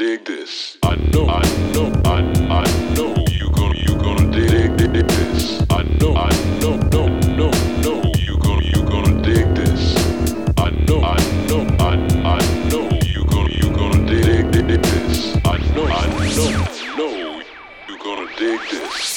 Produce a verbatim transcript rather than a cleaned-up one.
dig this. I know, I know, I, I know you gonna, you gonna dig, dig, dig this. I know, I know, no, no, no, you gonna, you gonna dig this. I know, I know, I, I know you gonna, you gonna dig, dig, dig this. I know, I know, no, you gonna dig this.